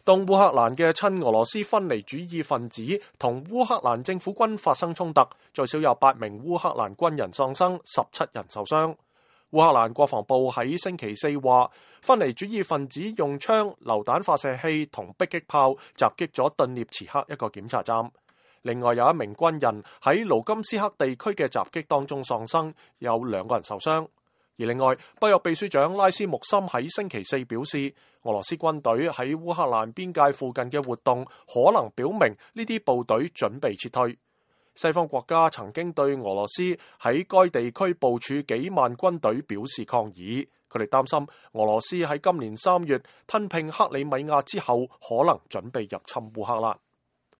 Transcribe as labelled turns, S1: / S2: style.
S1: 東烏克蘭嘅親俄羅斯分離主義分子同烏克蘭政府軍發生衝突，最少有8名烏克蘭軍人喪生，17人受傷。烏克蘭國防部喺星期四話，分離主義分子用槍、榴彈發射器同迫擊炮襲擊咗頓涅茨克一個檢查站。另外有1名軍人喺盧甘斯克地區嘅襲擊當中喪生，有2個人受傷。而另外，北約秘書長拉斯穆森喺星期四表示，俄羅斯軍隊喺烏克蘭邊界附近嘅活動可能表明呢啲部隊準備撤退。西方國家曾經對俄羅斯喺該地區部署幾萬軍隊表示抗議，佢哋擔心俄羅斯喺今年3月吞併克里米亞之後，可能準備入侵烏克蘭。